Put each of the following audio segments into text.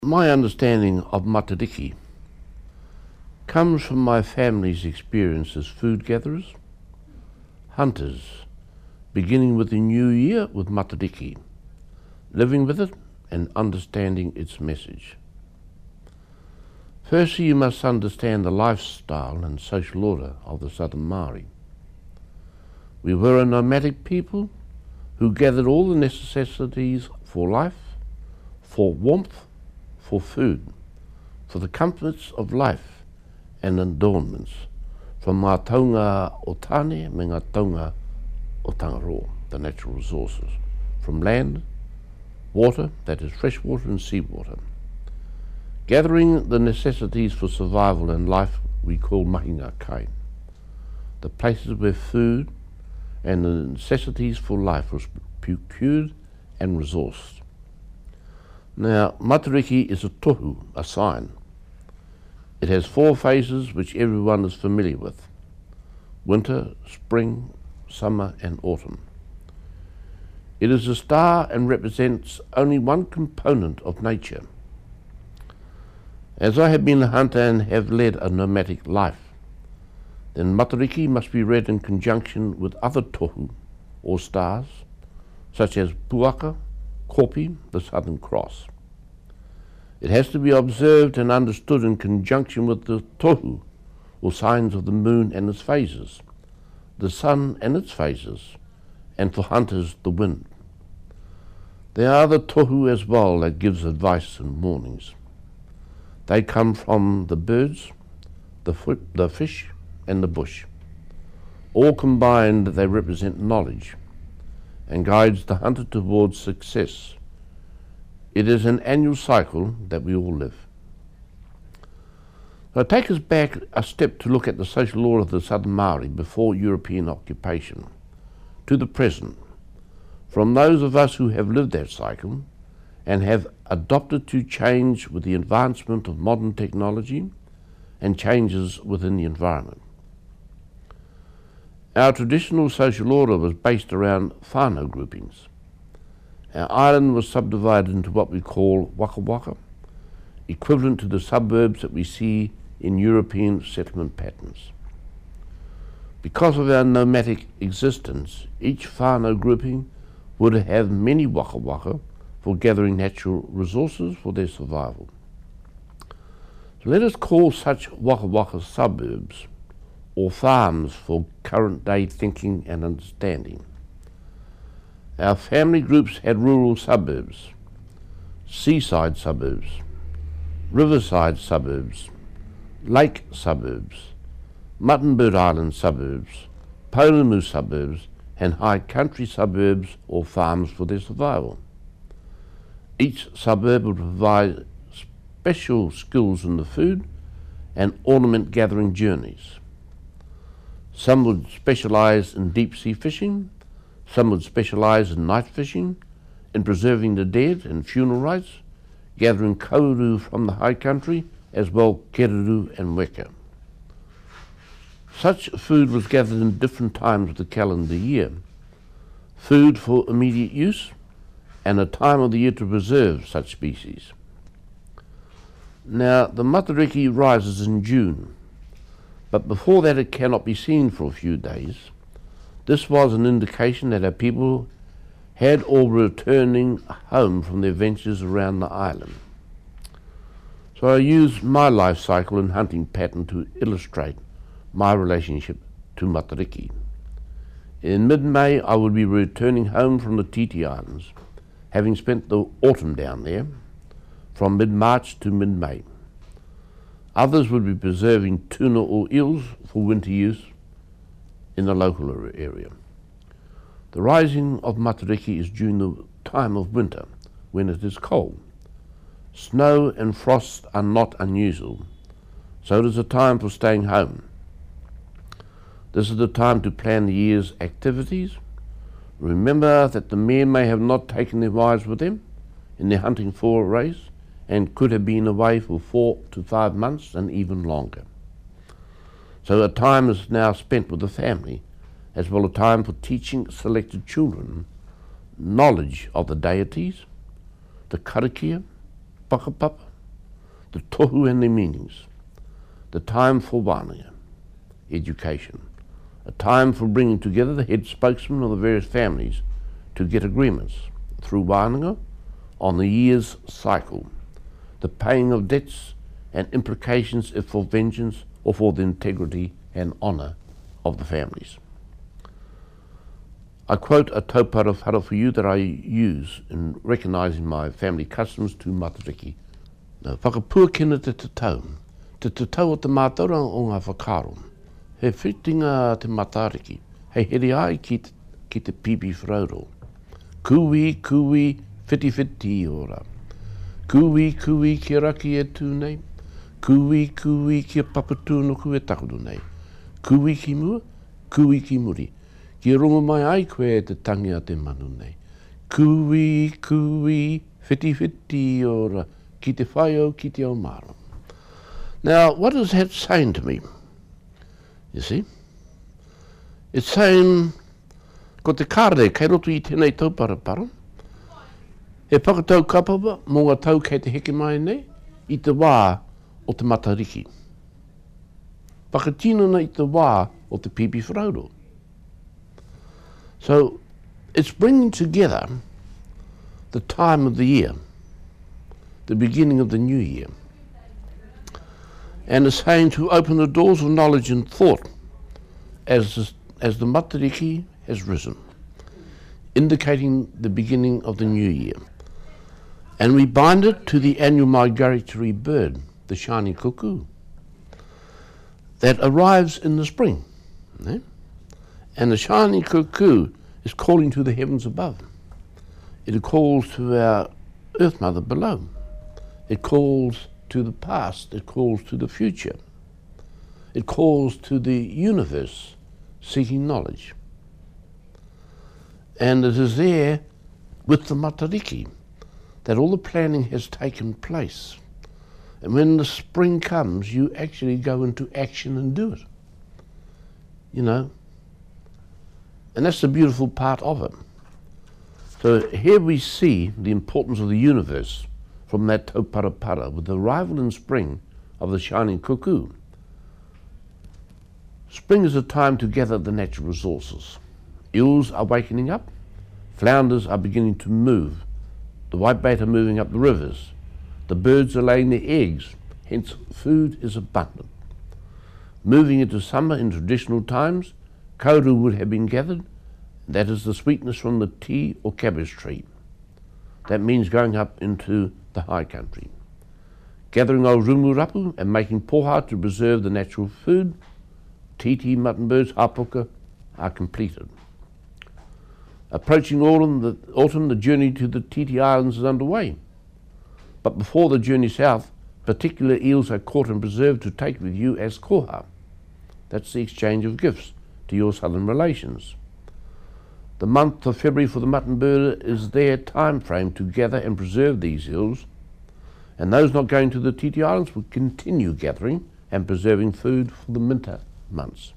My understanding of Matariki comes from my family's experience as food gatherers, hunters, beginning with the new year with Matariki, living with it and understanding its message. Firstly, you must understand the lifestyle and social order of the Southern Maori. We were a nomadic people who gathered all the necessities for life, for warmth, for food, for the comforts of life and adornments, from ngā taunga o Tāne me ngā taunga o Tangaroa, the natural resources, from land, water, that is fresh water and seawater. Gathering the necessities for survival and life we call mahinga kai, the places where food and the necessities for life was procured and resourced. Now, Matariki is a tohu, a sign. It has 4 phases which everyone is familiar with: winter, spring, summer and autumn. It is a star and represents only one component of nature. As I have been a hunter and have led a nomadic life, then Matariki must be read in conjunction with other tohu, or stars, such as Puaka, Kopi, the Southern Cross. It has to be observed and understood in conjunction with the tohu, or signs of the moon and its phases, the sun and its phases, and for hunters, the wind. There are the tohu as well that gives advice in mornings. They come from the birds, the fish, and the bush. All combined, they represent knowledge and guides the hunter towards success. It is an annual cycle that we all live. Now take us back a step to look at the social order of the Southern Maori before European occupation, to the present, from those of us who have lived that cycle and have adopted to change with the advancement of modern technology and changes within the environment. Our traditional social order was based around whānau groupings. Our island was subdivided into what we call waka waka, equivalent to the suburbs that we see in European settlement patterns. Because of our nomadic existence, each whānau grouping would have many waka waka for gathering natural resources for their survival. So let us call such waka waka suburbs, or farms for current day thinking and understanding. Our family groups had rural suburbs, seaside suburbs, riverside suburbs, lake suburbs, Muttonbird Island suburbs, Pounamu suburbs, and high country suburbs or farms for their survival. Each suburb would provide special skills in the food and ornament gathering journeys. Some would specialise in deep sea fishing, some would specialise in night fishing, in preserving the dead and funeral rites, gathering kauru from the high country, as well kereru and weka. Such food was gathered in different times of the calendar year, food for immediate use, and a time of the year to preserve such species. Now, the Matariki rises in June, but before that it cannot be seen for a few days. This was an indication that our people had or were returning home from their ventures around the island. So I used my life cycle and hunting pattern to illustrate my relationship to Matariki. In mid-May I would be returning home from the Titi Islands, having spent the autumn down there, from mid-March to mid-May. Others would be preserving tuna or eels for winter use in the local area. The rising of Matariki is during the time of winter, when it is cold. Snow and frost are not unusual, so it is a time for staying home. This is the time to plan the year's activities. Remember that the men may have not taken their wives with them in their hunting forays and could have been away for 4 to 5 months and even longer. So a time is now spent with the family, as well as time for teaching selected children knowledge of the deities, the karakia, whakapapa, the tohu and their meanings, the time for wānanga, education, a time for bringing together the head spokesmen of the various families to get agreements through wānanga on the year's cycle, the paying of debts and implications if for vengeance or for the integrity and honour of the families. I quote a taupara whara for you that I use in recognising my family customs to Matariki. Nā whakapuakina te tatau o te mātaura o ngā whakaro. He whitinga te Matariki, hei here ai ki te pipi whrauro. Kui, whiti ora. Kui, ki raki e tūnei. Kui, ki papatūnoku e takudu nei. Kui ki mua, kui ki muri. Ki rongo mai ai koe e te tangi a te manu nei. Kui, whiti ora. Ki te whaiau, ki te aumaro. Now, what is that saying to me? You see? It's saying, ko te kāre, kei roto I tēnei tauparapara, he whakatau kapapa, mō ngā tau kei te heke mai nei, I te wā o te Matariki. Whakatinana I te wā o te pipi whrauro. So, it's bringing together the time of the year, the beginning of the new year, and it's saying to open the doors of knowledge and thought as the Matariki has risen, indicating the beginning of the new year. And we bind it to the annual migratory bird, the shining cuckoo, that arrives in the spring. And the shining cuckoo is calling to the heavens above. It calls to our Earth Mother below. It calls to the past. It calls to the future. It calls to the universe seeking knowledge. And it is there with the Matariki that all the planning has taken place. And when the spring comes, you actually go into action and do it. You know? And that's the beautiful part of it. So here we see the importance of the universe from that tauparapara with the arrival in spring of the shining cuckoo. Spring is a time to gather the natural resources. Eels are wakening up, flounders are beginning to move, the whitebait are moving up the rivers, the birds are laying their eggs, hence food is abundant. Moving into summer in traditional times, kauru would have been gathered, that is the sweetness from the tea or cabbage tree. That means going up into the high country. Gathering old rumurapu and making poha to preserve the natural food, titi, mutton birds, hapuka are completed. Approaching autumn, the journey to the Titi Islands is underway. But before the journey south, particular eels are caught and preserved to take with you as koha. That's the exchange of gifts to your southern relations. The month of February for the mutton bird is their time frame to gather and preserve these eels, and those not going to the Titi Islands will continue gathering and preserving food for the winter months.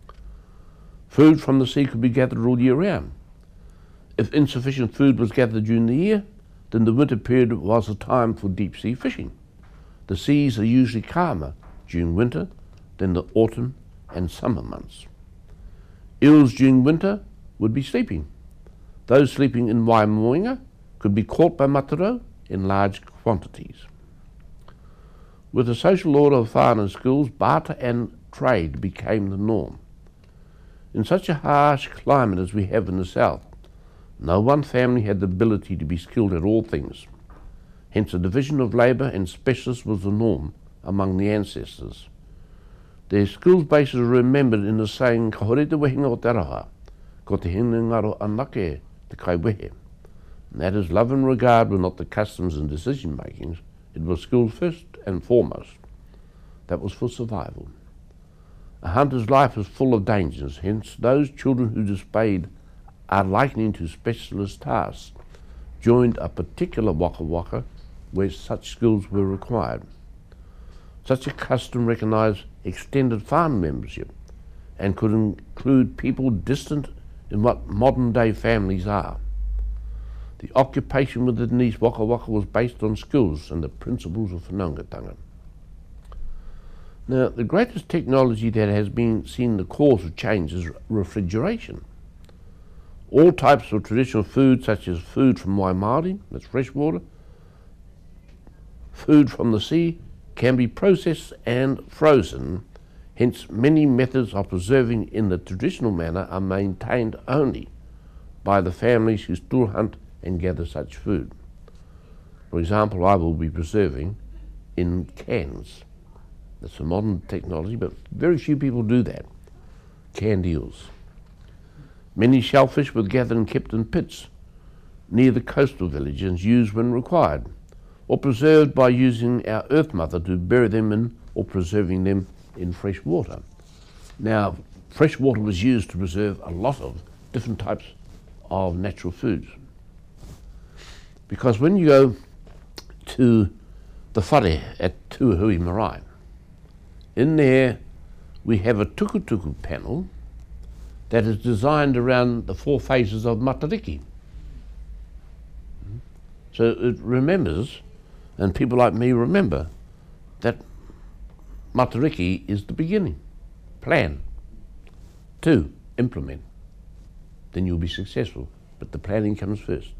Food from the sea could be gathered all year round. If insufficient food was gathered during the year, then the winter period was a time for deep sea fishing. The seas are usually calmer during winter than the autumn and summer months. Eels during winter would be sleeping. Those sleeping in Waimoinga could be caught by Matarau in large quantities. With the social order of whānau schools, barter and trade became the norm. In such a harsh climate as we have in the south, no one family had the ability to be skilled at all things. Hence a division of labour and specialists was the norm among the ancestors. Their skills bases are remembered in the saying, ka hore te wehinga o te raha, ko te hinengaro anake te kaiwehe. And that is, love and regard were not the customs and decision makings, it was skills first and foremost. That was for survival. A hunter's life is full of dangers, hence those children who displayed are likening to specialist tasks, joined a particular waka waka where such skills were required. Such a custom recognised extended farm membership and could include people distant in what modern day families are. The occupation within these waka waka was based on skills and the principles of whanaungatanga. Now, the greatest technology that has been seen the cause of change is refrigeration. All types of traditional food, such as food from Waimaori, that's fresh water, food from the sea, can be processed and frozen. Hence, many methods of preserving in the traditional manner are maintained only by the families who still hunt and gather such food. For example, I will be preserving in cans. That's a modern technology, but very few people do that. Canned eels. Many shellfish were gathered and kept in pits near the coastal villages and used when required, or preserved by using our Earth Mother to bury them in or preserving them in fresh water. Now, fresh water was used to preserve a lot of different types of natural foods. Because when you go to the whare at Tuahui Marae, in there we have a tukutuku panel that is designed around the 4 phases of Matariki. So it remembers, and people like me remember, that Matariki is the beginning. Plan. 2, implement. Then you'll be successful. But the planning comes first.